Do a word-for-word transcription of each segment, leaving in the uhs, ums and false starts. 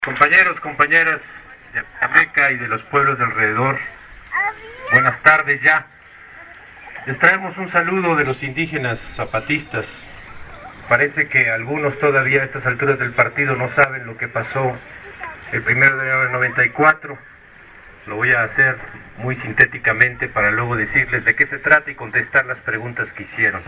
Compañeros, compañeras de Ameca y de los pueblos de alrededor, buenas tardes ya. Les traemos un saludo de los indígenas zapatistas. Parece que algunos todavía a estas alturas del partido no saben lo que pasó el primero de enero del noventa y cuatro. Lo voy a hacer muy sintéticamente para luego decirles de qué se trata y contestar las preguntas que hicieron.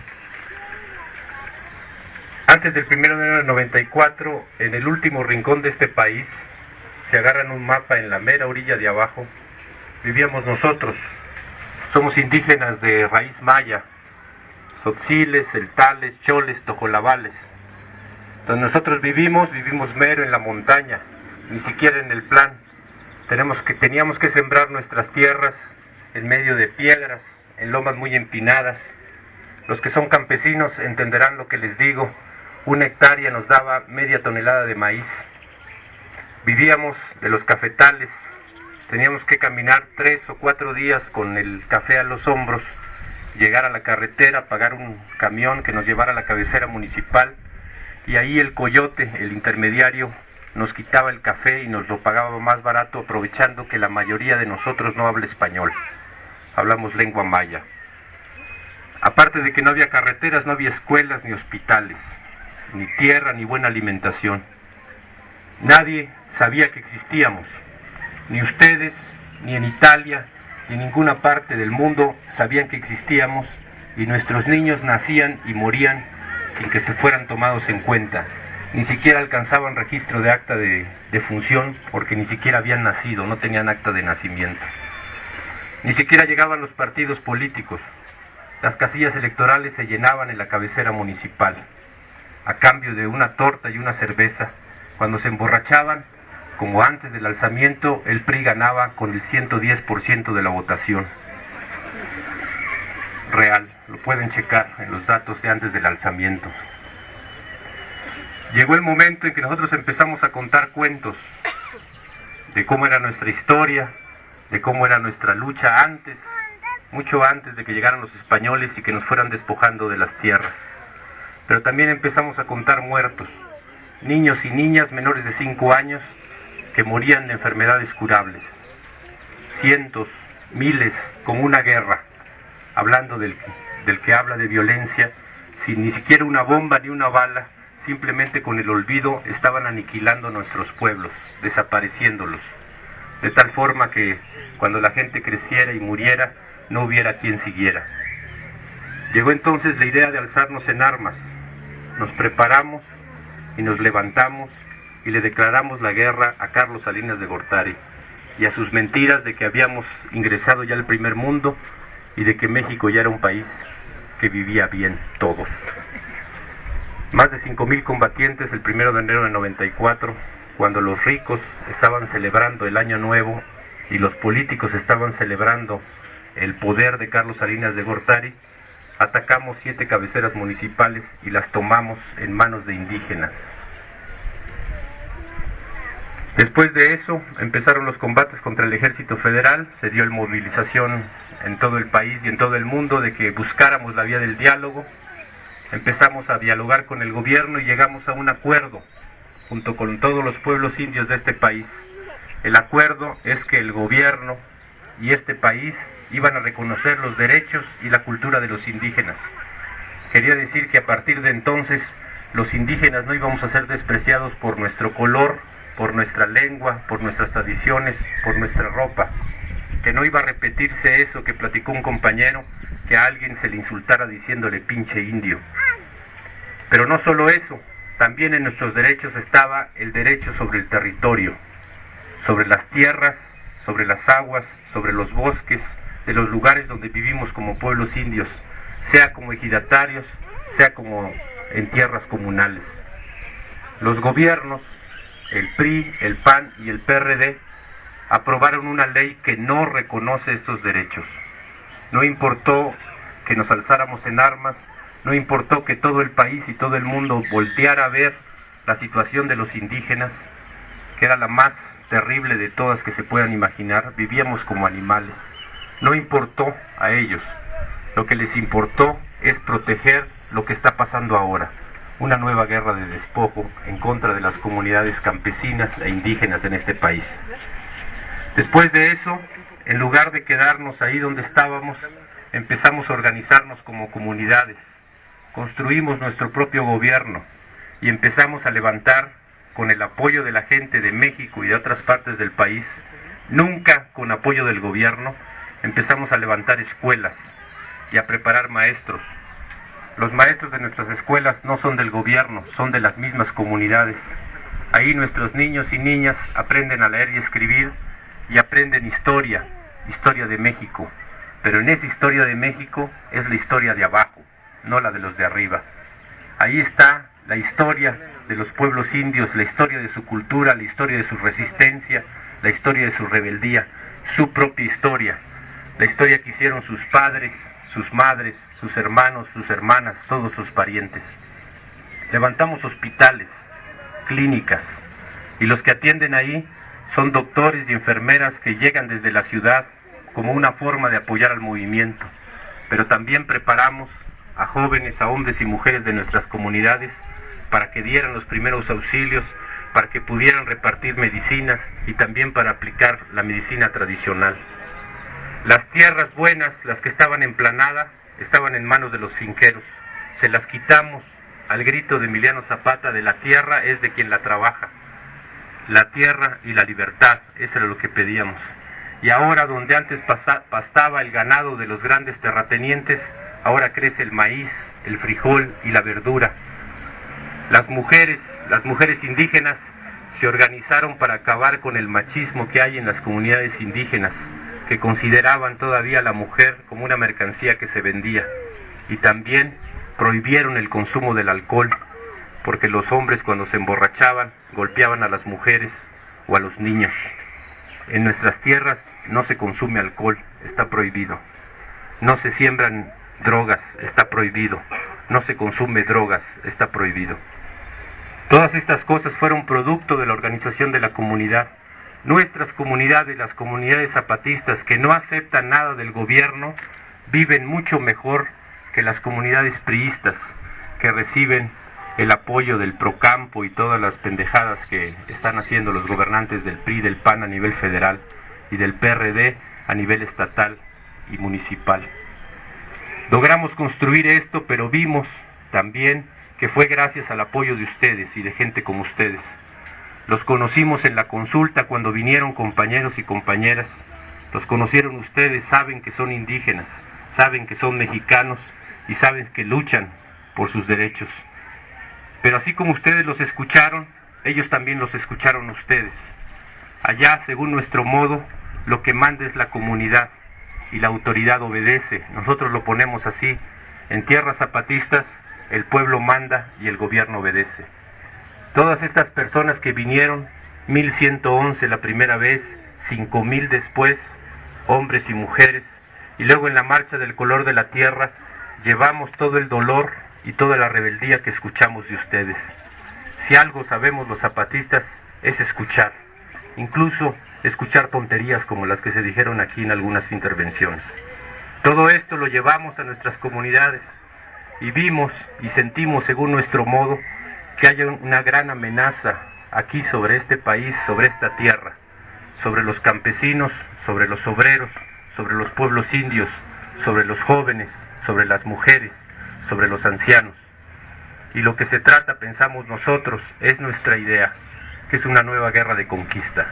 Antes del primero de enero del noventa y cuatro, en el último rincón de este país, se agarran un mapa en la mera orilla de abajo, vivíamos nosotros. Somos indígenas de raíz maya, tzotziles, celtales, choles, tojolabales. Donde nosotros vivimos, vivimos mero en la montaña, ni siquiera en el plan. Tenemos que, teníamos que sembrar nuestras tierras en medio de piedras, en lomas muy empinadas. Los que son campesinos entenderán lo que les digo. Una hectárea nos daba media tonelada de maíz. Vivíamos de los cafetales. Teníamos que caminar tres o cuatro días con el café a los hombros, llegar a la carretera, pagar un camión que nos llevara a la cabecera municipal, y ahí el coyote, el intermediario, nos quitaba el café y nos lo pagaba más barato, aprovechando que la mayoría de nosotros no habla español. Hablamos lengua maya. Aparte de que no había carreteras, no había escuelas ni hospitales, ni tierra, ni buena alimentación. Nadie sabía que existíamos. Ni ustedes, ni en Italia, ni en ninguna parte del mundo sabían que existíamos, y nuestros niños nacían y morían sin que se fueran tomados en cuenta. Ni siquiera alcanzaban registro de acta de defunción, porque ni siquiera habían nacido, no tenían acta de nacimiento. Ni siquiera llegaban los partidos políticos. Las casillas electorales se llenaban en la cabecera municipal, a cambio de una torta y una cerveza. Cuando se emborrachaban, como antes del alzamiento, el P R I ganaba con el ciento diez por ciento de la votación. Real, lo pueden checar en los datos de antes del alzamiento. Llegó el momento en que nosotros empezamos a contar cuentos de cómo era nuestra historia, de cómo era nuestra lucha antes, mucho antes de que llegaran los españoles y que nos fueran despojando de las tierras. Pero también empezamos a contar muertos, niños y niñas menores de cinco años que morían de enfermedades curables. Cientos, miles, como una guerra, hablando del, del que habla de violencia, sin ni siquiera una bomba ni una bala, simplemente con el olvido estaban aniquilando nuestros pueblos, desapareciéndolos, de tal forma que cuando la gente creciera y muriera, no hubiera quien siguiera. Llegó entonces la idea de alzarnos en armas. Nos preparamos y nos levantamos y le declaramos la guerra a Carlos Salinas de Gortari y a sus mentiras de que habíamos ingresado ya al primer mundo y de que México ya era un país que vivía bien todos. Más de cinco mil combatientes el primero de enero del noventa y cuatro, cuando los ricos estaban celebrando el Año Nuevo y los políticos estaban celebrando el poder de Carlos Salinas de Gortari, atacamos siete cabeceras municipales y las tomamos en manos de indígenas. Después de eso empezaron los combates contra el ejército federal, se dio la movilización en todo el país y en todo el mundo de que buscáramos la vía del diálogo. Empezamos a dialogar con el gobierno y llegamos a un acuerdo junto con todos los pueblos indios de este país. El acuerdo es que el gobierno y este país iban a reconocer los derechos y la cultura de los indígenas. Quería decir que a partir de entonces los indígenas no íbamos a ser despreciados por nuestro color, por nuestra lengua, por nuestras tradiciones, por nuestra ropa. Que no iba a repetirse eso que platicó un compañero, que a alguien se le insultara diciéndole pinche indio. Pero no solo eso, también en nuestros derechos estaba el derecho sobre el territorio, sobre las tierras, sobre las aguas, sobre los bosques, de los lugares donde vivimos como pueblos indios, sea como ejidatarios, sea como en tierras comunales. Los gobiernos, el P R I, el P A N y el P R D, aprobaron una ley que no reconoce estos derechos. No importó que nos alzáramos en armas, no importó que todo el país y todo el mundo volteara a ver la situación de los indígenas, que era la más terrible de todas que se puedan imaginar. Vivíamos como animales. No importó a ellos. Lo que les importó es proteger lo que está pasando ahora. una nueva guerra de despojo en contra de las comunidades campesinas e indígenas en este país. Después de eso, en lugar de quedarnos ahí donde estábamos, empezamos a organizarnos como comunidades, construimos nuestro propio gobierno y empezamos a levantar, con el apoyo de la gente de México y de otras partes del país, nunca con apoyo del gobierno, empezamos a levantar escuelas y a preparar maestros. Los maestros de nuestras escuelas no son del gobierno, son de las mismas comunidades. Ahí nuestros niños y niñas aprenden a leer y escribir y aprenden historia, historia de México. Pero en esa historia de México es la historia de abajo, no la de los de arriba. Ahí está la historia de los pueblos indios, la historia de su cultura, la historia de su resistencia, la historia de su rebeldía, su propia historia, la historia que hicieron sus padres, sus madres, sus hermanos, sus hermanas, todos sus parientes. Levantamos hospitales, clínicas, y los que atienden ahí son doctores y enfermeras que llegan desde la ciudad como una forma de apoyar al movimiento, pero también preparamos a jóvenes, a hombres y mujeres de nuestras comunidades para que dieran los primeros auxilios, para que pudieran repartir medicinas y también para aplicar la medicina tradicional. Las tierras buenas, las que estaban en Planada, estaban en manos de los finqueros. Se las quitamos al grito de Emiliano Zapata de la tierra es de quien la trabaja. La tierra y la libertad, eso era lo que pedíamos. Y ahora, donde antes pasa, pastaba el ganado de los grandes terratenientes, ahora crece el maíz, el frijol y la verdura. Las mujeres, las mujeres indígenas se organizaron para acabar con el machismo que hay en las comunidades indígenas, que consideraban todavía a la mujer como una mercancía que se vendía, y también prohibieron el consumo del alcohol, porque los hombres cuando se emborrachaban golpeaban a las mujeres o a los niños. En nuestras tierras no se consume alcohol, está prohibido. No se siembran drogas, está prohibido. No se consume drogas, está prohibido. Todas estas cosas fueron producto de la organización de la comunidad. Nuestras comunidades, las comunidades zapatistas que no aceptan nada del gobierno, viven mucho mejor que las comunidades priistas, que reciben el apoyo del Procampo y todas las pendejadas que están haciendo los gobernantes del P R I, del P A N a nivel federal y del P R D a nivel estatal y municipal. Logramos construir esto, pero vimos también que fue gracias al apoyo de ustedes y de gente como ustedes. Los conocimos en la consulta cuando vinieron compañeros y compañeras. Los conocieron ustedes, saben que son indígenas, saben que son mexicanos y saben que luchan por sus derechos. Pero así como ustedes los escucharon, ellos también los escucharon a ustedes. Allá, según nuestro modo, lo que manda es la comunidad y la autoridad obedece. Nosotros lo ponemos así. En tierras zapatistas, el pueblo manda y el gobierno obedece. Todas estas personas que vinieron, mil ciento once la primera vez, cinco mil después, hombres y mujeres, y luego en la marcha del color de la tierra, llevamos todo el dolor y toda la rebeldía que escuchamos de ustedes. Si algo sabemos los zapatistas es escuchar, incluso escuchar tonterías como las que se dijeron aquí en algunas intervenciones. Todo esto lo llevamos a nuestras comunidades y vimos y sentimos según nuestro modo que hay una gran amenaza aquí sobre este país, sobre esta tierra, sobre los campesinos, sobre los obreros, sobre los pueblos indios, sobre los jóvenes, sobre las mujeres, sobre los ancianos. Y lo que se trata, pensamos nosotros, es nuestra idea, que es una nueva guerra de conquista.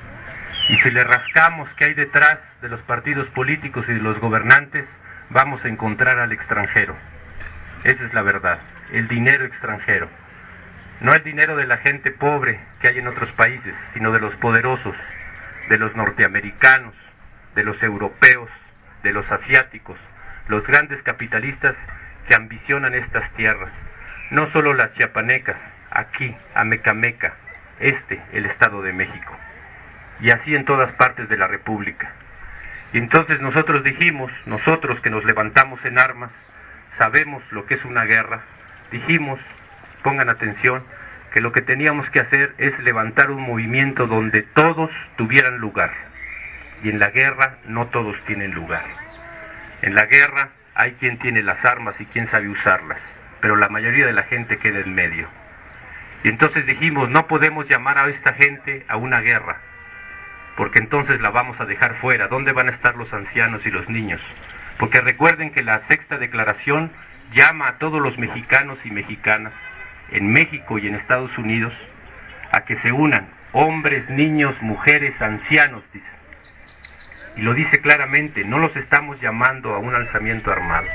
Y si le rascamos qué hay detrás de los partidos políticos y de los gobernantes, vamos a encontrar al extranjero. Esa es la verdad, el dinero extranjero. No el dinero de la gente pobre que hay en otros países, sino de los poderosos, de los norteamericanos, de los europeos, de los asiáticos, los grandes capitalistas que ambicionan estas tierras. No solo las chiapanecas, aquí, Amecameca, este, el Estado de México. Y así en todas partes de la República. Y entonces nosotros dijimos, nosotros que nos levantamos en armas, sabemos lo que es una guerra, dijimos, pongan atención, que lo que teníamos que hacer es levantar un movimiento donde todos tuvieran lugar. Y en la guerra no todos tienen lugar. En la guerra hay quien tiene las armas y quien sabe usarlas. pero la mayoría de la gente queda en medio. Y entonces dijimos, no podemos llamar a esta gente a una guerra, porque entonces la vamos a dejar fuera. ¿Dónde van a estar los ancianos y los niños? Porque recuerden que la sexta declaración llama a todos los mexicanos y mexicanas, en México y en Estados Unidos, a que se unan, hombres, niños, mujeres, ancianos, dice. Y lo dice claramente, no los estamos llamando a un alzamiento armado.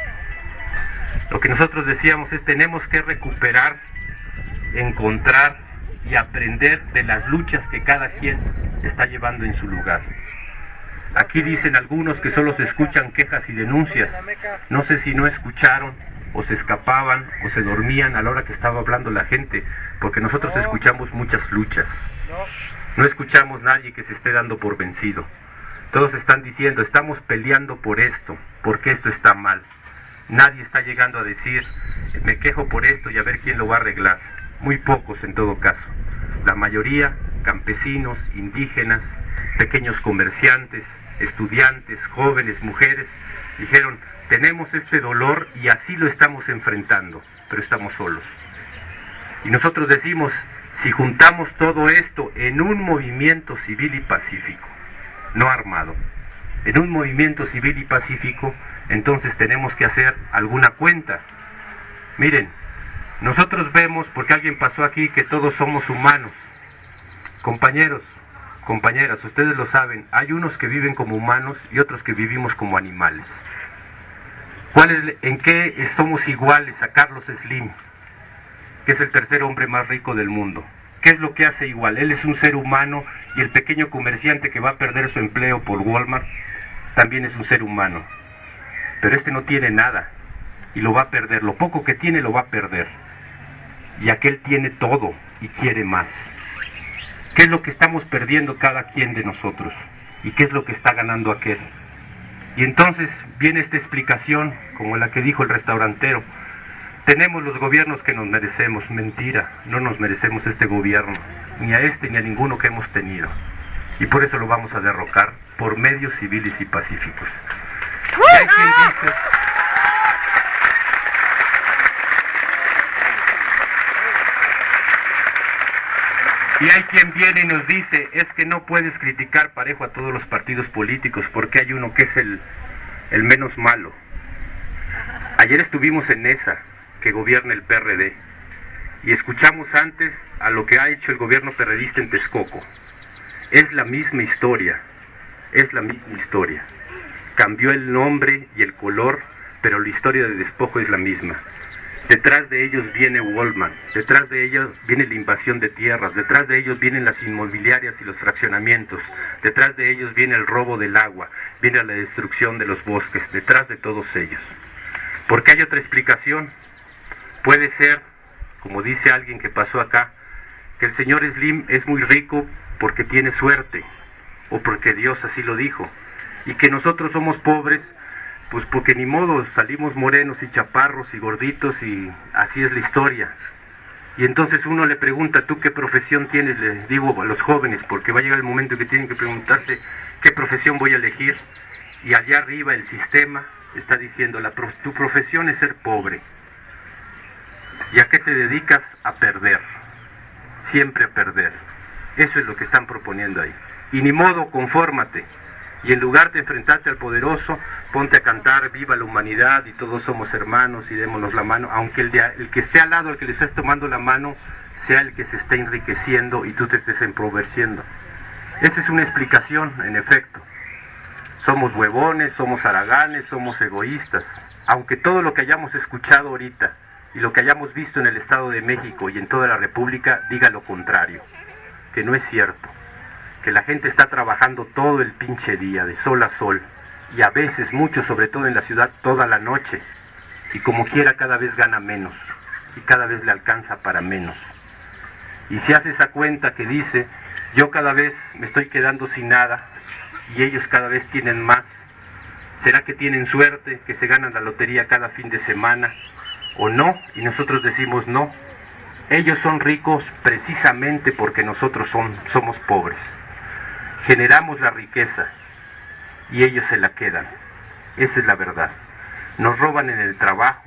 Lo que nosotros decíamos es, tenemos que recuperar, encontrar y aprender de las luchas que cada quien está llevando en su lugar. Aquí dicen algunos que solo se escuchan quejas y denuncias. No sé si no escucharon, o se escapaban, o se dormían a la hora que estaba hablando la gente, porque nosotros escuchamos muchas luchas. No escuchamos nadie que se esté dando por vencido. Todos están diciendo, estamos peleando por esto, porque esto está mal. Nadie está llegando a decir, me quejo por esto y a ver quién lo va a arreglar. Muy pocos en todo caso. La mayoría, campesinos, indígenas, pequeños comerciantes, estudiantes, jóvenes, mujeres, dijeron, tenemos este dolor y así lo estamos enfrentando, pero estamos solos. Y nosotros decimos, si juntamos todo esto en un movimiento civil y pacífico, no armado, en un movimiento civil y pacífico, entonces tenemos que hacer alguna cuenta. Miren, nosotros vemos, porque alguien pasó aquí, que todos somos humanos. Compañeros, compañeras, ustedes lo saben, hay unos que viven como humanos y otros que vivimos como animales. ¿Cuál es, en qué somos iguales a Carlos Slim, que es el tercer hombre más rico del mundo? ¿Qué es lo que hace igual? Él es un ser humano, y el pequeño comerciante que va a perder su empleo por Walmart también es un ser humano. Pero este no tiene nada y lo va a perder. Lo poco que tiene lo va a perder. Y aquel tiene todo y quiere más. ¿Qué es lo que estamos perdiendo cada quien de nosotros? ¿Y qué es lo que está ganando aquel? Y entonces viene esta explicación, como la que dijo el restaurantero. Tenemos los gobiernos que nos merecemos. Mentira, no nos merecemos este gobierno, ni a este ni a ninguno que hemos tenido. Y por eso lo vamos a derrocar por medios civiles y pacíficos. Y hay quien dice, y hay quien viene y nos dice, es que no puedes criticar parejo a todos los partidos políticos porque hay uno que es el, el menos malo. Ayer estuvimos en esa, que gobierna el P R D, y escuchamos antes a lo que ha hecho el gobierno perredista en Texcoco. Es la misma historia, es la misma historia. Cambió el nombre y el color, pero la historia de despojo es la misma. Detrás de ellos viene Walmart, detrás de ellos viene la invasión de tierras, detrás de ellos vienen las inmobiliarias y los fraccionamientos, detrás de ellos viene el robo del agua, viene la destrucción de los bosques, detrás de todos ellos. Porque hay otra explicación. Puede ser, como dice alguien que pasó acá, que el señor Slim es muy rico porque tiene suerte, o porque Dios así lo dijo, y que nosotros somos pobres, pues porque ni modo, salimos morenos y chaparros y gorditos y así es la historia. Y entonces uno le pregunta, ¿tú qué profesión tienes? Le digo a los jóvenes, porque va a llegar el momento que tienen que preguntarse qué profesión voy a elegir. Y allá arriba el sistema está diciendo, la prof- tu profesión es ser pobre. ¿Y a qué te dedicas? A perder, siempre a perder. Eso es lo que están proponiendo ahí. Y ni modo, confórmate. Y en lugar de enfrentarte al poderoso, ponte a cantar viva la humanidad y todos somos hermanos y démonos la mano, aunque el, de, el que esté al lado, el que le estés tomando la mano, sea el que se esté enriqueciendo y tú te estés empobreciendo. Esa es una explicación, en efecto. Somos huevones, somos haraganes, somos egoístas. Aunque todo lo que hayamos escuchado ahorita y lo que hayamos visto en el Estado de México y en toda la República diga lo contrario, que no es cierto, que la gente está trabajando todo el pinche día, de sol a sol, y a veces, mucho, sobre todo en la ciudad, toda la noche, y como quiera cada vez gana menos, y cada vez le alcanza para menos. Y se hace esa cuenta que dice, yo cada vez me estoy quedando sin nada, y ellos cada vez tienen más. ¿Será que tienen suerte, que se ganan la lotería cada fin de semana? ¿O no? Y nosotros decimos no. Ellos son ricos precisamente porque nosotros son, somos pobres. Generamos la riqueza y ellos se la quedan. Esa es la verdad. Nos roban en el trabajo,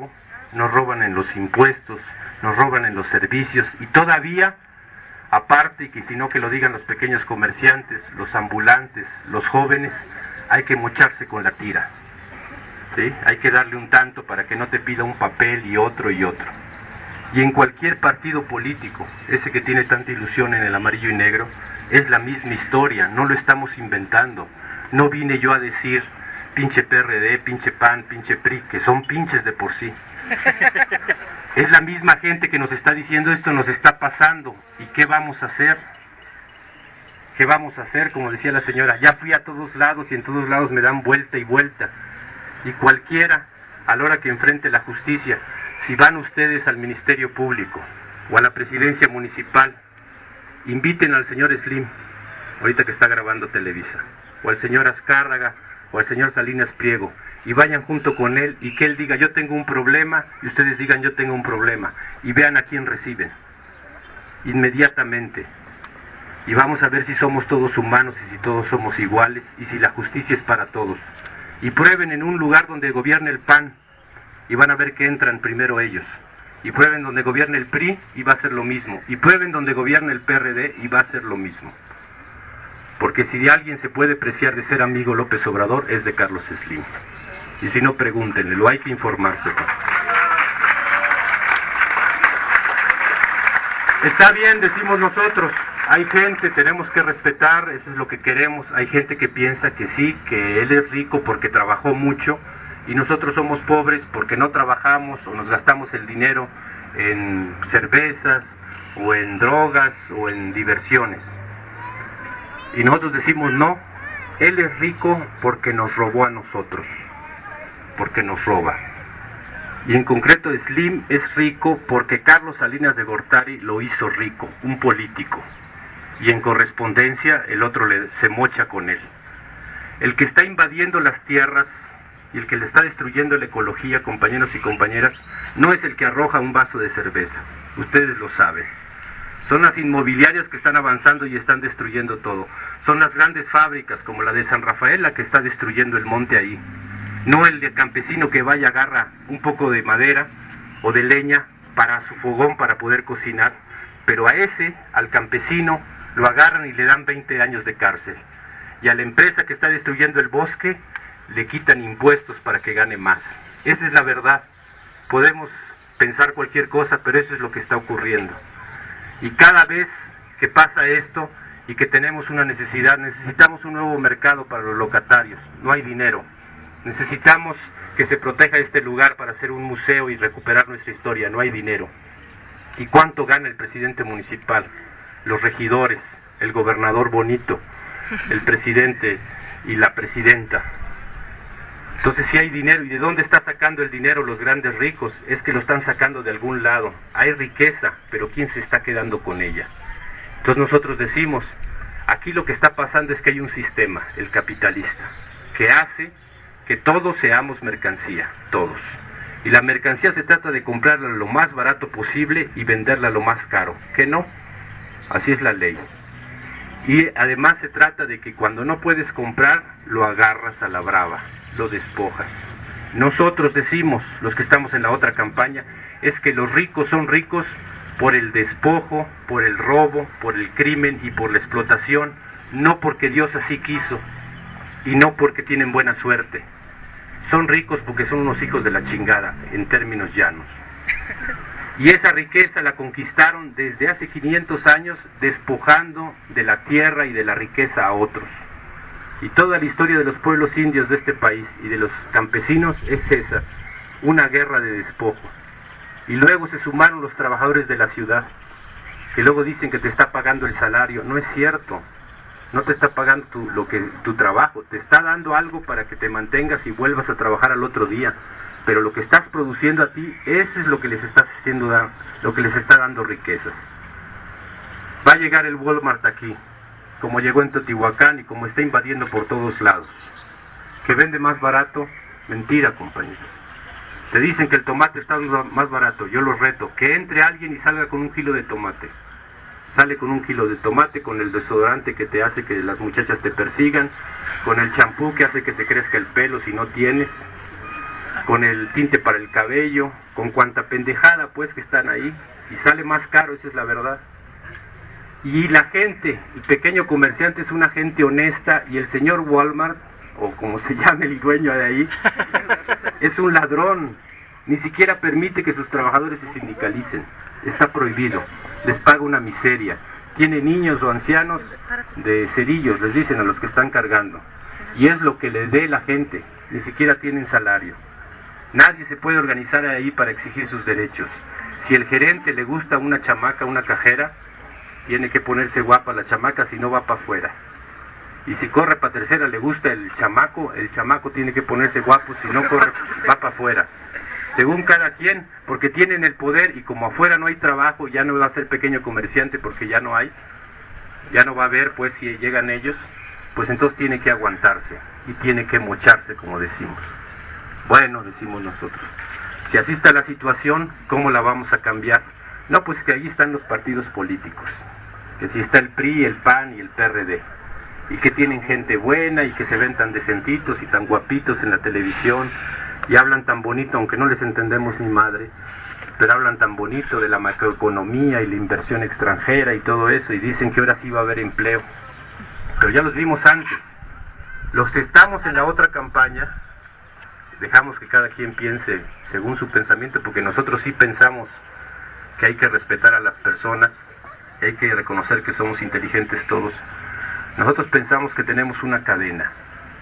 nos roban en los impuestos, nos roban en los servicios y todavía, aparte, y que si no que lo digan los pequeños comerciantes, los ambulantes, los jóvenes, hay que mocharse con la tira, ¿sí? Hay que darle un tanto para que no te pida un papel y otro y otro. Y en cualquier partido político, ese que tiene tanta ilusión en el amarillo y negro, es la misma historia, no lo estamos inventando. No vine yo a decir pinche P R D, pinche P A N, pinche P R I, que son pinches de por sí. Es la misma gente que nos está diciendo esto nos está pasando. ¿Y qué vamos a hacer? ¿Qué vamos a hacer? Como decía la señora, ya fui a todos lados y en todos lados me dan vuelta y vuelta. Y cualquiera, a la hora que enfrente la justicia, si van ustedes al Ministerio Público o a la Presidencia Municipal, inviten al señor Slim, ahorita que está grabando Televisa, o al señor Azcárraga, o al señor Salinas Pliego, y vayan junto con él y que él diga yo tengo un problema y ustedes digan yo tengo un problema y vean a quién reciben inmediatamente y vamos a ver si somos todos humanos y si todos somos iguales y si la justicia es para todos. Y prueben en un lugar donde gobierne el P A N y van a ver que entran primero ellos, y prueben donde gobierne el P R I y va a ser lo mismo, y prueben donde gobierne el P R D y va a ser lo mismo. Porque si de alguien se puede preciar de ser amigo López Obrador es de Carlos Slim. Y si no, pregúntenle, lo hay que informarse. Está bien, decimos nosotros, hay gente, tenemos que respetar, eso es lo que queremos. Hay gente que piensa que sí, que él es rico porque trabajó mucho y nosotros somos pobres porque no trabajamos o nos gastamos el dinero en cervezas o en drogas o en diversiones. Y nosotros decimos no, él es rico porque nos robó a nosotros, porque nos roba. Y en concreto Slim es rico porque Carlos Salinas de Gortari lo hizo rico, un político. Y en correspondencia el otro le, se mocha con él. El que está invadiendo las tierras y el que le está destruyendo la ecología, compañeros y compañeras, no es el que arroja un vaso de cerveza, ustedes lo saben. Son las inmobiliarias que están avanzando y están destruyendo todo. Son las grandes fábricas como la de San Rafael la que está destruyendo el monte ahí. No el de campesino que vaya, agarra un poco de madera o de leña para su fogón para poder cocinar. Pero a ese, al campesino, lo agarran y le dan veinte años de cárcel. Y a la empresa que está destruyendo el bosque, le quitan impuestos para que gane más. Esa es la verdad. Podemos pensar cualquier cosa, pero eso es lo que está ocurriendo. Y cada vez que pasa esto y que tenemos una necesidad, necesitamos un nuevo mercado para los locatarios. No hay dinero. Necesitamos que se proteja este lugar para hacer un museo y recuperar nuestra historia. No hay dinero. ¿Y cuánto gana el presidente municipal? Los regidores, el gobernador Bonito, el presidente y la presidenta. Entonces si hay dinero, ¿y de dónde está sacando el dinero los grandes ricos? Es que lo están sacando de algún lado. Hay riqueza, pero ¿quién se está quedando con ella? Entonces nosotros decimos, aquí lo que está pasando es que hay un sistema, el capitalista, que hace que todos seamos mercancía, todos. Y la mercancía se trata de comprarla lo más barato posible y venderla lo más caro, que no, así es la ley. Y además se trata de que cuando no puedes comprar, lo agarras a la brava, lo despojas. Nosotros decimos, los que estamos en la otra campaña, es que los ricos son ricos por el despojo, por el robo, por el crimen y por la explotación, no porque Dios así quiso y no porque tienen buena suerte. Son ricos porque son unos hijos de la chingada, en términos llanos. Y esa riqueza la conquistaron desde hace quinientos años, despojando de la tierra y de la riqueza a otros. Y toda la historia de los pueblos indios de este país y de los campesinos es esa, una guerra de despojo. Y luego se sumaron los trabajadores de la ciudad, que luego dicen que te está pagando el salario. No es cierto, no te está pagando tu, lo que, tu trabajo, te está dando algo para que te mantengas y vuelvas a trabajar al otro día. Pero lo que estás produciendo a ti, eso es lo que les está haciendo dar, lo que les está dando riquezas. Va a llegar el Walmart aquí, como llegó en Teotihuacán y como está invadiendo por todos lados. ¿Que vende más barato? Mentira, compañeros. Te dicen que el tomate está más barato, yo los reto, que entre alguien y salga con un kilo de tomate. Sale con un kilo de tomate, con el desodorante que te hace que las muchachas te persigan, con el champú que hace que te crezca el pelo si no tienes, con el tinte para el cabello, con cuanta pendejada pues que están ahí, y sale más caro, esa es la verdad. Y la gente, el pequeño comerciante es una gente honesta, y el señor Walmart, o como se llame el dueño de ahí, es un ladrón, ni siquiera permite que sus trabajadores se sindicalicen, está prohibido, les paga una miseria, tiene niños o ancianos de cerillos, les dicen a los que están cargando, y es lo que le dé la gente, ni siquiera tienen salario. Nadie se puede organizar ahí para exigir sus derechos. Si el gerente le gusta una chamaca, una cajera, tiene que ponerse guapa la chamaca, si no va para afuera. Y si corre para tercera le gusta el chamaco, el chamaco tiene que ponerse guapo, si no corre va para afuera. Según cada quien, porque tienen el poder, y como afuera no hay trabajo, ya no va a ser pequeño comerciante porque ya no hay, ya no va a haber pues si llegan ellos, pues entonces tiene que aguantarse y tiene que mocharse, como decimos. Bueno, decimos nosotros, si así está la situación, ¿cómo la vamos a cambiar? No, pues que ahí están los partidos políticos, que si está el P R I, el P A N y el P R D, y que tienen gente buena y que se ven tan decentitos y tan guapitos en la televisión, y hablan tan bonito, aunque no les entendemos ni madre, pero hablan tan bonito de la macroeconomía y la inversión extranjera y todo eso, y dicen que ahora sí va a haber empleo. Pero ya los vimos antes. Los que estamos en la otra campaña, dejamos que cada quien piense según su pensamiento, porque nosotros sí pensamos que hay que respetar a las personas, hay que reconocer que somos inteligentes todos. Nosotros pensamos que tenemos una cadena,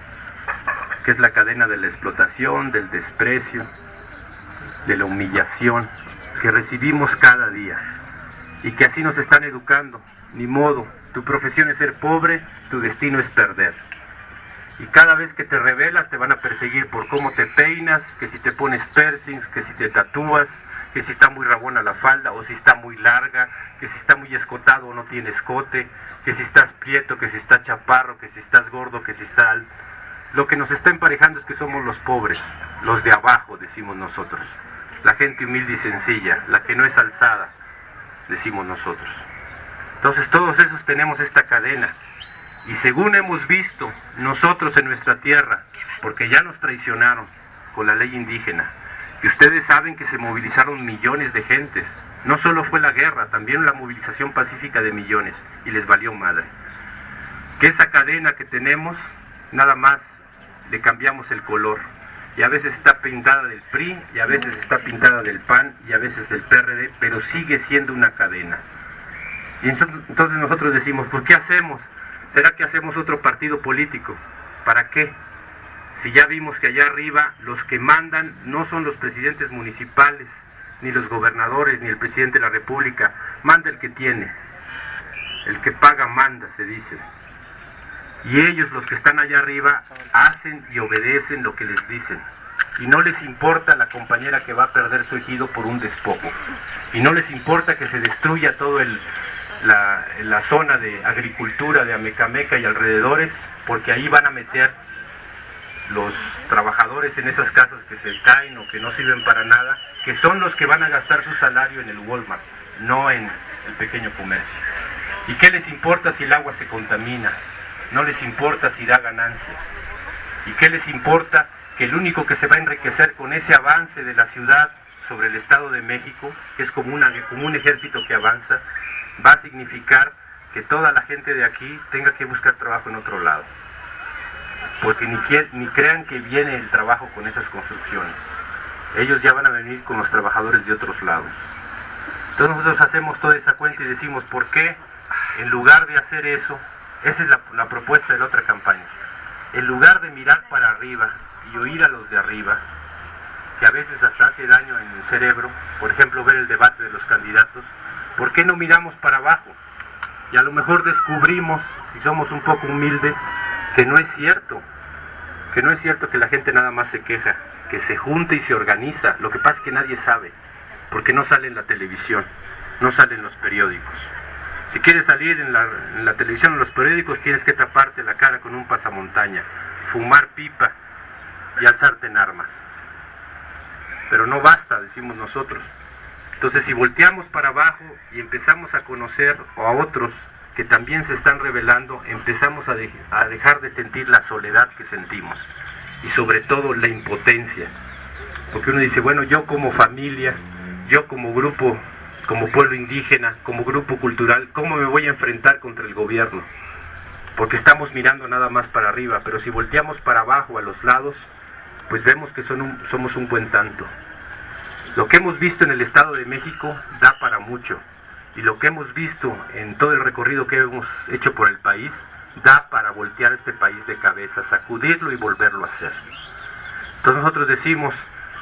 que es la cadena de la explotación, del desprecio, de la humillación, que recibimos cada día, y que así nos están educando. Ni modo, tu profesión es ser pobre, tu destino es perder. Y cada vez que te rebelas te van a perseguir por cómo te peinas, que si te pones piercings, que si te tatúas, que si está muy rabona la falda, o si está muy larga, que si está muy escotado o no tiene escote, que si estás prieto, que si estás chaparro, que si estás gordo, que si estás alto. Lo que nos está emparejando es que somos los pobres, los de abajo, decimos nosotros. La gente humilde y sencilla, la que no es alzada, decimos nosotros. Entonces todos esos tenemos esta cadena. Y según hemos visto nosotros en nuestra tierra, porque ya nos traicionaron con la ley indígena, y ustedes saben que se movilizaron millones de gentes, no solo fue la guerra, también la movilización pacífica de millones, y les valió madre. Que esa cadena que tenemos, nada más le cambiamos el color, y a veces está pintada del P R I, y a veces está pintada del P A N, y a veces del P R D, pero sigue siendo una cadena. Y entonces nosotros decimos, ¿por qué hacemos? ¿Será que hacemos otro partido político? ¿Para qué? Si ya vimos que allá arriba los que mandan no son los presidentes municipales, ni los gobernadores, ni el presidente de la república, manda el que tiene. El que paga manda, se dice. Y ellos, los que están allá arriba, hacen y obedecen lo que les dicen. Y no les importa la compañera que va a perder su ejido por un despojo. Y no les importa que se destruya todo el... La, la zona de agricultura de Amecameca y alrededores, porque ahí van a meter los trabajadores en esas casas que se caen o que no sirven para nada, que son los que van a gastar su salario en el Walmart, no en el pequeño comercio. ¿Y qué les importa si el agua se contamina? No les importa si da ganancia. ¿Y qué les importa que el único que se va a enriquecer con ese avance de la ciudad sobre el Estado de México, que es como, una, como un ejército que avanza, va a significar que toda la gente de aquí tenga que buscar trabajo en otro lado? Porque ni, ni crean que viene el trabajo con esas construcciones. Ellos ya van a venir con los trabajadores de otros lados. Entonces nosotros hacemos toda esa cuenta y decimos, ¿por qué en lugar de hacer eso? Esa es la, la propuesta de la otra campaña. En lugar de mirar para arriba y oír a los de arriba, que a veces hasta hace daño en el cerebro, por ejemplo ver el debate de los candidatos, ¿por qué no miramos para abajo? Y a lo mejor descubrimos, si somos un poco humildes, que no es cierto, que no es cierto que la gente nada más se queja, que se junta y se organiza. Lo que pasa es que nadie sabe, porque no sale en la televisión, no sale en los periódicos. Si quieres salir en la, en la televisión o en los periódicos, tienes que taparte la cara con un pasamontaña, fumar pipa y alzarte en armas. Pero no basta, decimos nosotros. Entonces, si volteamos para abajo y empezamos a conocer a otros que también se están rebelando, empezamos a, de, a dejar de sentir la soledad que sentimos, y sobre todo la impotencia. porque uno dice, bueno, yo como familia, yo como grupo, como pueblo indígena, como grupo cultural, ¿cómo me voy a enfrentar contra el gobierno? Porque estamos mirando nada más para arriba, pero si volteamos para abajo, a los lados, pues vemos que son un, somos un buen tanto. Lo que hemos visto en el Estado de México da para mucho, y lo que hemos visto en todo el recorrido que hemos hecho por el país, da para voltear este país de cabeza, sacudirlo y volverlo a hacer. Entonces nosotros decimos,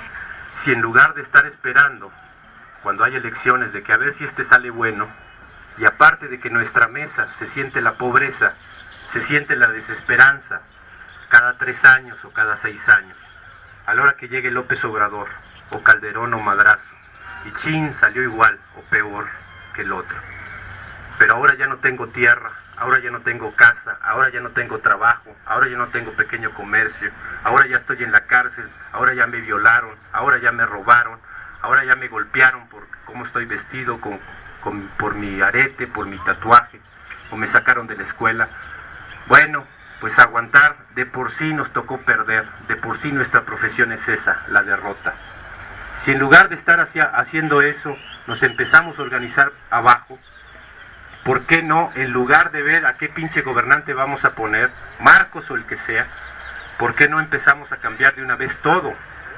si en lugar de estar esperando, cuando hay elecciones, de que a ver si este sale bueno, y aparte de que nuestra mesa se siente la pobreza, se siente la desesperanza, cada tres años o cada seis años, a la hora que llegue López Obrador, o Calderón o Madrazo, y chin, salió igual o peor que el otro. Pero ahora ya no tengo tierra, ahora ya no tengo casa, ahora ya no tengo trabajo, ahora ya no tengo pequeño comercio, ahora ya estoy en la cárcel, ahora ya me violaron, ahora ya me robaron, ahora ya me golpearon por cómo estoy vestido, con, con, por mi arete, por mi tatuaje, o me sacaron de la escuela. Bueno, pues aguantar, de por sí nos tocó perder, de por sí nuestra profesión es esa, la derrota. Si en lugar de estar hacia, haciendo eso, nos empezamos a organizar abajo, ¿por qué no, en lugar de ver a qué pinche gobernante vamos a poner, Marcos o el que sea, ¿por qué no empezamos a cambiar de una vez todo?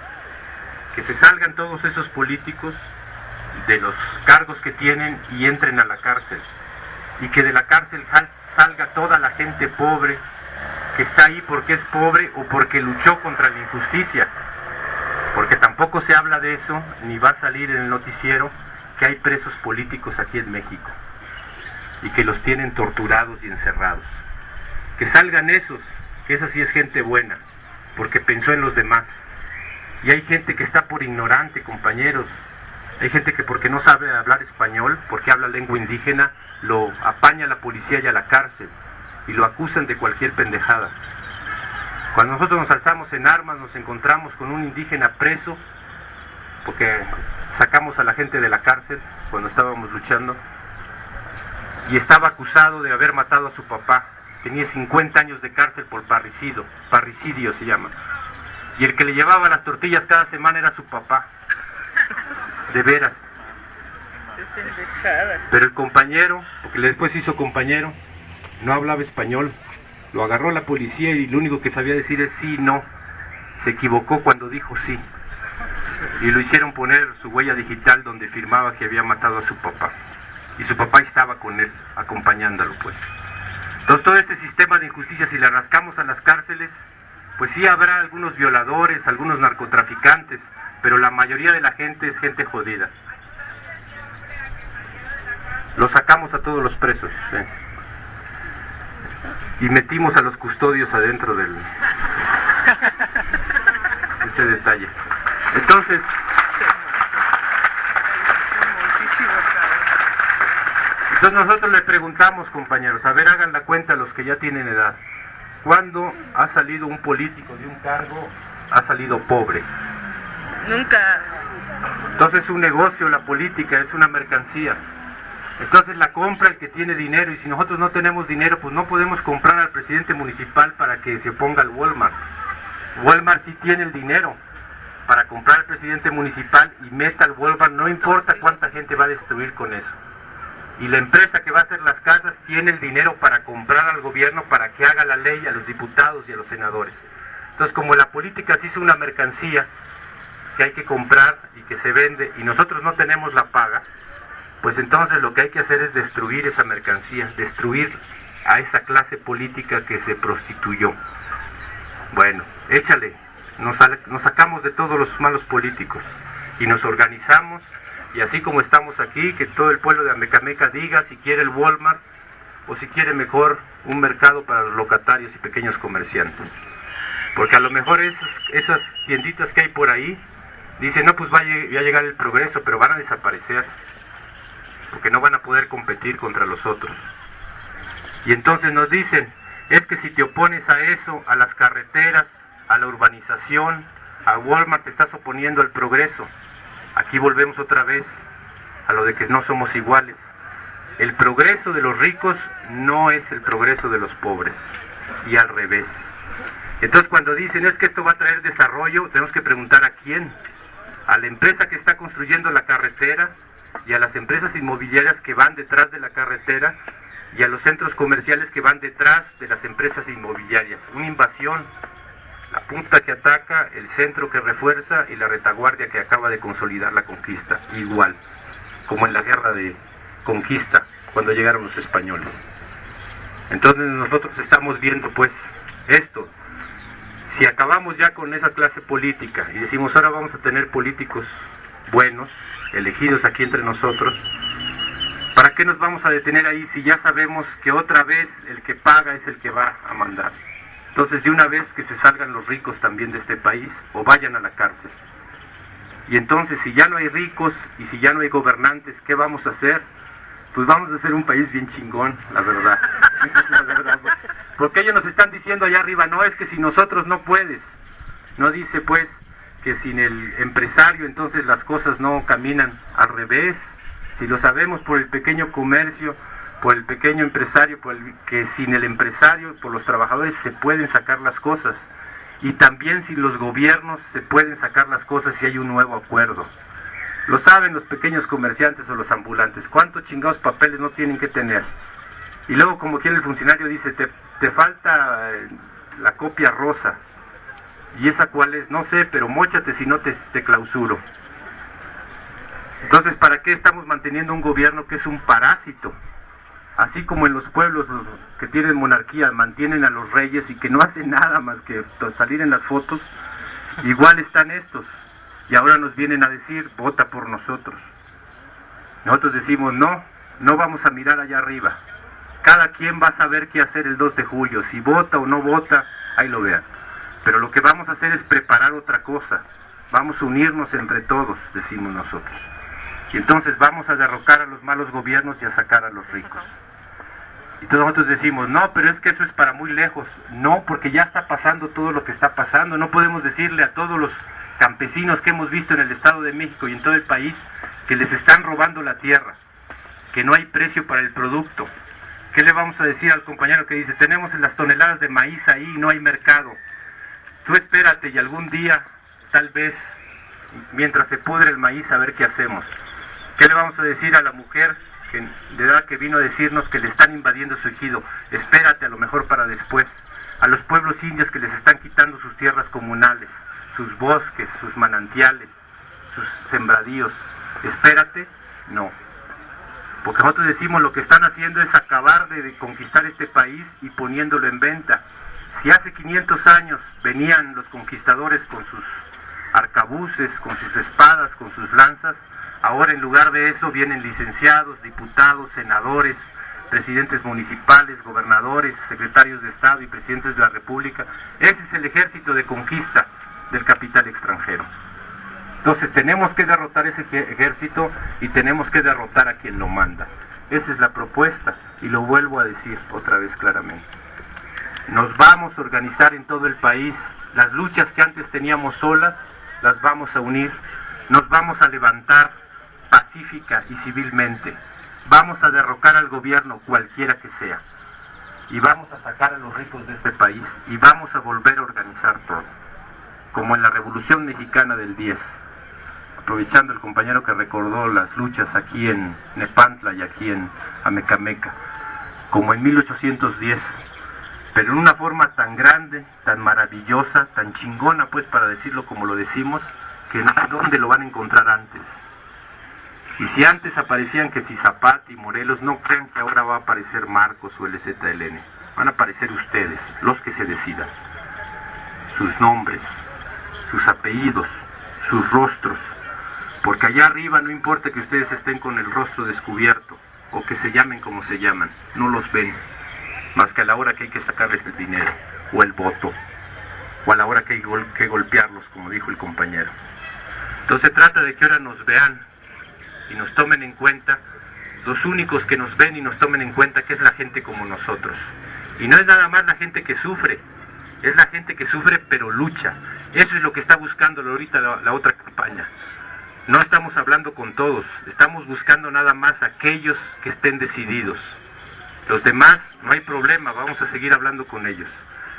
Que se salgan todos esos políticos de los cargos que tienen y entren a la cárcel. Y que de la cárcel salga toda la gente pobre, que está ahí porque es pobre o porque luchó contra la injusticia. Porque tampoco se habla de eso, ni va a salir en el noticiero, que hay presos políticos aquí en México. Y que los tienen torturados y encerrados. Que salgan esos, que esa sí es gente buena, porque pensó en los demás. Y hay gente que está por ignorante, compañeros. Hay gente que porque no sabe hablar español, porque habla lengua indígena, lo apaña a la policía y a la cárcel, y lo acusan de cualquier pendejada. Cuando nosotros nos alzamos en armas, nos encontramos con un indígena preso, porque sacamos a la gente de la cárcel cuando estábamos luchando, y estaba acusado de haber matado a su papá. Tenía cincuenta años de cárcel por parricidio, parricidio se llama. Y el que le llevaba las tortillas cada semana era su papá. De veras. Pero el compañero, porque después se hizo compañero, no hablaba español. Lo agarró la policía y lo único que sabía decir es sí, no. Se equivocó cuando dijo sí. Y lo hicieron poner su huella digital donde firmaba que había matado a su papá. Y su papá estaba con él, acompañándolo, pues. Entonces todo este sistema de injusticia, si le rascamos a las cárceles, pues sí habrá algunos violadores, algunos narcotraficantes, pero la mayoría de la gente es gente jodida. Los sacamos a todos los presos, ¿eh? Y metimos a los custodios adentro del... ese detalle. Entonces... Entonces nosotros le preguntamos, compañeros, a ver, hagan la cuenta los que ya tienen edad. ¿Cuándo ha salido un político de un cargo, ha salido pobre? Nunca. Entonces es un negocio la política, es una mercancía. Entonces la compra el que tiene dinero, y si nosotros no tenemos dinero, pues no podemos comprar al presidente municipal para que se oponga al Walmart. Walmart sí tiene el dinero para comprar al presidente municipal y meta al Walmart, no importa cuánta gente va a destruir con eso. Y la empresa que va a hacer las casas tiene el dinero para comprar al gobierno para que haga la ley, a los diputados y a los senadores. Entonces, como la política se hizo una mercancía que hay que comprar y que se vende, y nosotros no tenemos la paga, pues entonces lo que hay que hacer es destruir esa mercancía, destruir a esa clase política que se prostituyó. Bueno, échale, nos, nos sacamos de todos los malos políticos y nos organizamos. Y así como estamos aquí, que todo el pueblo de Amecameca diga si quiere el Walmart o si quiere mejor un mercado para los locatarios y pequeños comerciantes. Porque a lo mejor esos, esas tienditas que hay por ahí, dicen, no, pues va a, va a llegar el progreso, pero van a desaparecer. Porque no van a poder competir contra los otros. Y entonces nos dicen, es que si te opones a eso, a las carreteras, a la urbanización, a Walmart, te estás oponiendo al progreso. Aquí volvemos otra vez a lo de que no somos iguales. El progreso de los ricos no es el progreso de los pobres, y al revés. Entonces cuando dicen es que esto va a traer desarrollo, tenemos que preguntar a quién. a la empresa que está construyendo la carretera y a las empresas inmobiliarias que van detrás de la carretera y a los centros comerciales que van detrás de las empresas inmobiliarias. Una invasión, la punta que ataca, el centro que refuerza y la retaguardia que acaba de consolidar la conquista, igual como en la guerra de conquista cuando llegaron los españoles. Entonces nosotros estamos viendo pues esto. Si acabamos ya con esa clase política y decimos ahora vamos a tener políticos buenos, elegidos aquí entre nosotros, ¿para qué nos vamos a detener ahí si ya sabemos que otra vez el que paga es el que va a mandar? Entonces de una vez que se salgan los ricos también de este país o vayan a la cárcel. Y entonces si ya no hay ricos y si ya no hay gobernantes, ¿qué vamos a hacer? Pues vamos a hacer un país bien chingón, la verdad. Esa es la verdad. Porque ellos nos están diciendo allá arriba, no, es que si nosotros no puedes. No dice pues que sin el empresario entonces las cosas no caminan, al revés. Si lo sabemos por el pequeño comercio, por el pequeño empresario, por el, que sin el empresario, por los trabajadores se pueden sacar las cosas. Y también sin los gobiernos se pueden sacar las cosas si hay un nuevo acuerdo. Lo saben los pequeños comerciantes o los ambulantes, cuántos chingados papeles no tienen que tener. Y luego como quiere el funcionario dice, te, te falta eh, la copia rosa. ¿Y esa cuál es? No sé, pero móchate si no te, te clausuro. Entonces, ¿para qué estamos manteniendo un gobierno que es un parásito? Así como en los pueblos los que tienen monarquía mantienen a los reyes y que no hacen nada más que salir en las fotos, igual están estos. Y ahora nos vienen a decir, vota por nosotros. Nosotros decimos, no, no vamos a mirar allá arriba. Cada quien va a saber qué hacer el dos de julio. Si vota o no vota, ahí lo vean. Pero lo que vamos a hacer es preparar otra cosa. Vamos a unirnos entre todos, decimos nosotros. Y entonces vamos a derrocar a los malos gobiernos y a sacar a los ricos. Y todos nosotros decimos, no, pero es que eso es para muy lejos. No, porque ya está pasando todo lo que está pasando. No podemos decirle a todos los campesinos que hemos visto en el Estado de México y en todo el país que les están robando la tierra, que no hay precio para el producto. ¿Qué le vamos a decir al compañero que dice, tenemos las toneladas de maíz ahí y no hay mercado? Tú espérate y algún día, tal vez, mientras se pudre el maíz, a ver qué hacemos. ¿Qué le vamos a decir a la mujer que, de edad que vino a decirnos que le están invadiendo su ejido? Espérate, a lo mejor para después. A los pueblos indios que les están quitando sus tierras comunales, sus bosques, sus manantiales, sus sembradíos. Espérate, no. Porque nosotros decimos lo que están haciendo es acabar de, de conquistar este país y poniéndolo en venta. Si hace quinientos años venían los conquistadores con sus arcabuces, con sus espadas, con sus lanzas, ahora en lugar de eso vienen licenciados, diputados, senadores, presidentes municipales, gobernadores, secretarios de Estado y presidentes de la República. Ese es el ejército de conquista del capital extranjero. Entonces tenemos que derrotar ese ejército y tenemos que derrotar a quien lo manda. Esa es la propuesta y lo vuelvo a decir otra vez claramente. Nos vamos a organizar en todo el país. Las luchas que antes teníamos solas las vamos a unir. Nos vamos a levantar pacífica y civilmente. Vamos a derrocar al gobierno cualquiera que sea. Y vamos a sacar a los ricos de este país y vamos a volver a organizar todo. Como en la Revolución Mexicana del diez. Aprovechando el compañero que recordó las luchas aquí en Nepantla y aquí en Amecameca. Como en mil ochocientos diez. Pero en una forma tan grande, tan maravillosa, tan chingona, pues para decirlo como lo decimos, que no sé dónde lo van a encontrar antes. Y si antes aparecían que si Zapata y Morelos, no crean que ahora va a aparecer Marcos o L Z L N. Van a aparecer ustedes, los que se decidan. Sus nombres, sus apellidos, sus rostros. Porque allá arriba no importa que ustedes estén con el rostro descubierto o que se llamen como se llaman, no los ven. Más que a la hora que hay que sacarles el dinero, o el voto, o a la hora que hay gol que golpearlos, como dijo el compañero. Entonces se trata de que ahora nos vean y nos tomen en cuenta, los únicos que nos ven y nos tomen en cuenta que es la gente como nosotros. Y no es nada más la gente que sufre, es la gente que sufre pero lucha. Eso es lo que está buscando ahorita la, la otra campaña. No estamos hablando con todos, estamos buscando nada más a aquellos que estén decididos. Los demás, no hay problema, vamos a seguir hablando con ellos.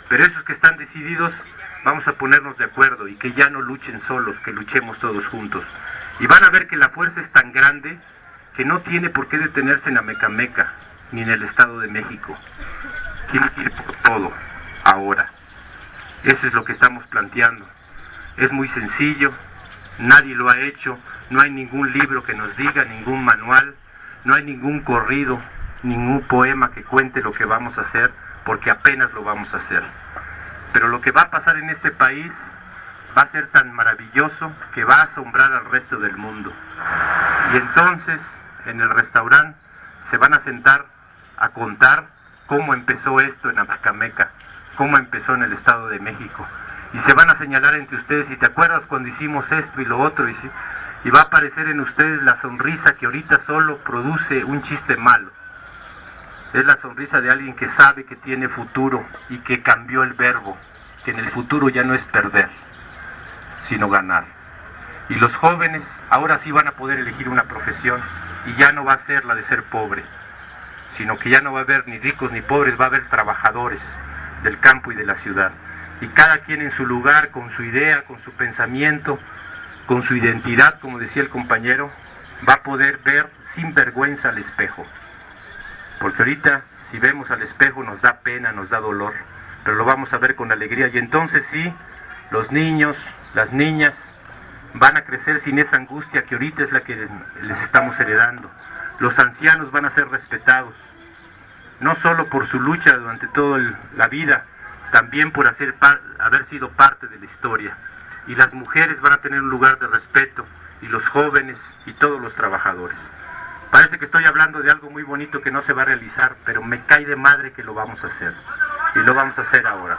Pero esos que están decididos, vamos a ponernos de acuerdo y que ya no luchen solos, que luchemos todos juntos. Y van a ver que la fuerza es tan grande que no tiene por qué detenerse en Amecameca, ni en el Estado de México. Tiene que ir por todo, ahora. Eso es lo que estamos planteando. Es muy sencillo, nadie lo ha hecho, no hay ningún libro que nos diga, ningún manual, no hay ningún corrido, ningún poema que cuente lo que vamos a hacer, porque apenas lo vamos a hacer. Pero lo que va a pasar en este país va a ser tan maravilloso que va a asombrar al resto del mundo. Y entonces, en el restaurante, se van a sentar a contar cómo empezó esto en Amecameca, cómo empezó en el Estado de México. Y se van a señalar entre ustedes, y te acuerdas cuando hicimos esto y lo otro, y, sí, y va a aparecer en ustedes la sonrisa que ahorita solo produce un chiste malo. Es la sonrisa de alguien que sabe que tiene futuro y que cambió el verbo, que en el futuro ya no es perder, sino ganar. Y los jóvenes ahora sí van a poder elegir una profesión y ya no va a ser la de ser pobre, sino que ya no va a haber ni ricos ni pobres, va a haber trabajadores del campo y de la ciudad. Y cada quien en su lugar, con su idea, con su pensamiento, con su identidad, como decía el compañero, va a poder ver sin vergüenza al espejo. Porque ahorita, si vemos al espejo, nos da pena, nos da dolor, pero lo vamos a ver con alegría. Y entonces sí, los niños, las niñas, van a crecer sin esa angustia que ahorita es la que les estamos heredando. Los ancianos van a ser respetados, no solo por su lucha durante toda la vida, también por hacer par, haber sido parte de la historia. Y las mujeres van a tener un lugar de respeto, y los jóvenes y todos los trabajadores. Parece que estoy hablando de algo muy bonito que no se va a realizar, pero me cae de madre que lo vamos a hacer. Y lo vamos a hacer ahora.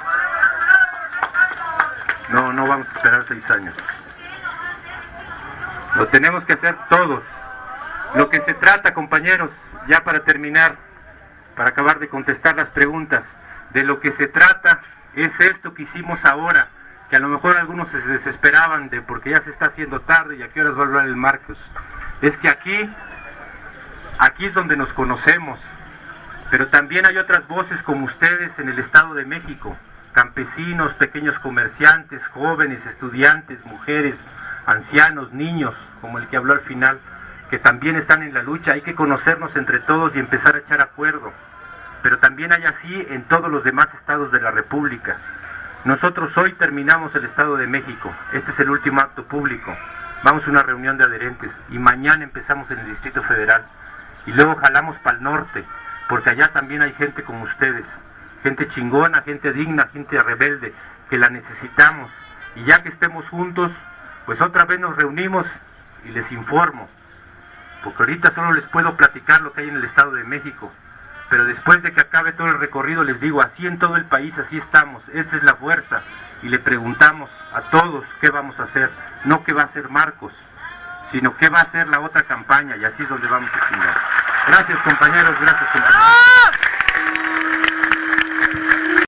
No, no vamos a esperar seis años. Lo tenemos que hacer todos. Lo que se trata, compañeros, ya para terminar, para acabar de contestar las preguntas, de lo que se trata es esto que hicimos ahora, que a lo mejor algunos se desesperaban de porque ya se está haciendo tarde y a qué horas va a hablar el Marcos. Es que aquí, aquí es donde nos conocemos, pero también hay otras voces como ustedes en el Estado de México, campesinos, pequeños comerciantes, jóvenes, estudiantes, mujeres, ancianos, niños, como el que habló al final, que también están en la lucha. Hay que conocernos entre todos y empezar a echar acuerdo, pero también hay así en todos los demás estados de la República. Nosotros hoy terminamos el Estado de México, este es el último acto público, vamos a una reunión de adherentes y mañana empezamos en el Distrito Federal y luego jalamos para el norte, porque allá también hay gente como ustedes, gente chingona, gente digna, gente rebelde, que la necesitamos. Y ya que estemos juntos, pues otra vez nos reunimos y les informo, porque ahorita solo les puedo platicar lo que hay en el Estado de México, pero después de que acabe todo el recorrido les digo, así en todo el país, así estamos, esa es la fuerza, y le preguntamos a todos qué vamos a hacer, no qué va a hacer Marcos, sino qué va a hacer la otra campaña, y así es donde vamos a chingar. Gracias compañeros, gracias compañeros.